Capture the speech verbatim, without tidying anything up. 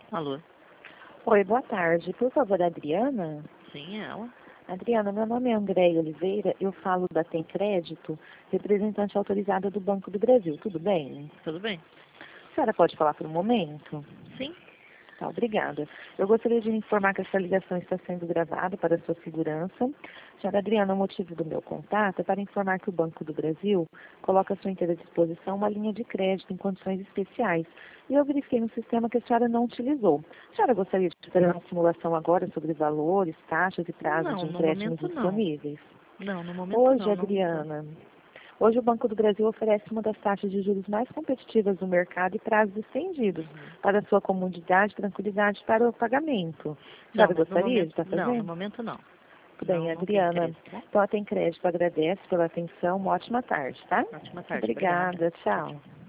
Alô? Oi, boa tarde. Por favor, Adriana? Sim, é ela. Adriana, meu nome é Andréia Oliveira, eu falo da Tem Crédito, representante autorizada do Banco do Brasil. Tudo bem? Tudo bem? A senhora pode falar por um momento? Sim. Tá, obrigada. Eu gostaria de informar que essa ligação está sendo gravada para sua segurança. Senhora Adriana, o motivo do meu contato é para informar que o Banco do Brasil coloca à sua inteira disposição uma linha de crédito em condições especiais. E eu verifiquei no sistema que a senhora não utilizou. A senhora gostaria de fazer uma simulação agora sobre valores, taxas e prazos de Não, no empréstimos momento não. disponíveis? Não, no momento Hoje, não. não. Adriana, hoje o Banco do Brasil oferece uma das taxas de juros mais competitivas do mercado e prazos estendidos Uhum. para a sua comodidade e tranquilidade para o pagamento. A Não, senhora mas no gostaria de momento. estar Não, no fazendo? momento não. Tudo bem, Não, não tem Adriana. interesse, tá bom? Então, a Tem Crédito agradece pela atenção. Uma ótima tarde, tá? Ótima tarde, obrigada. Obrigada. Tchau, Tchau. tchau.